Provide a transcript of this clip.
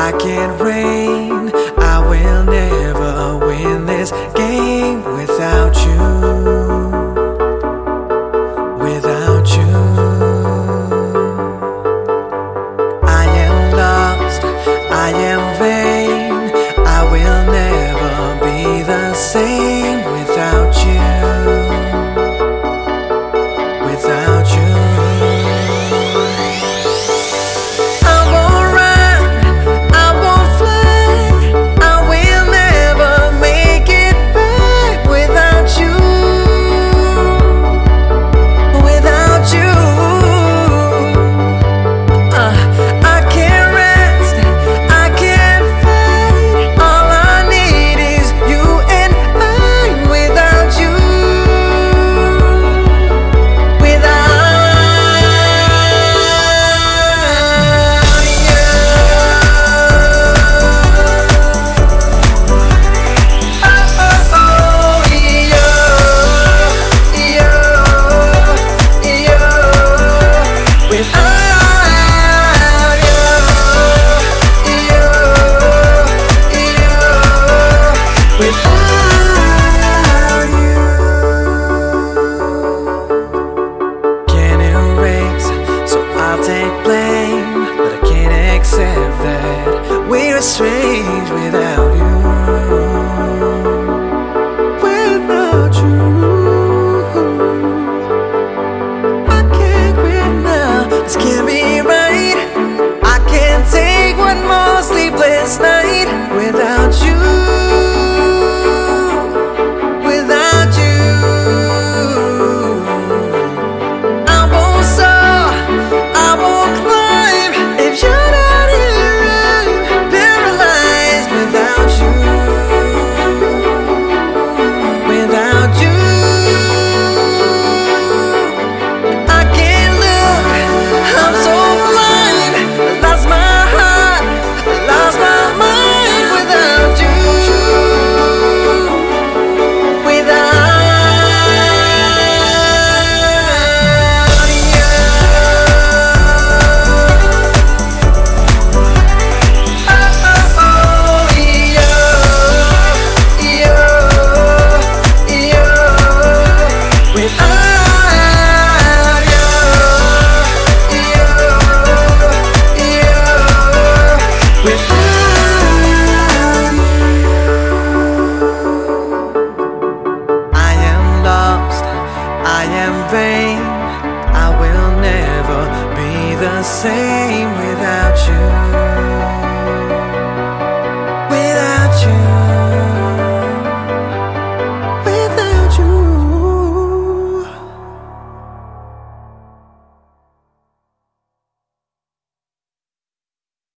I can't reign. I will never win this game without you. Without you, I am lost, I am vain. I will never be the same without you. Without you, I won't run, I won't fly. I will never make it back without you. Without you, I can't rest, I can't fight. All I need is you and I. Without you, we're strange without you. Without you, I can't quit now. This can't be right. I can't take one more sleepless night without you. Without you, I won't soar, I won't climb if you're not here. Paralyzed without you. Without you, I can't look, I'm so blind. I lost my heart, I lost my mind without you. Without you, I am lost, I am vain. I will never be the same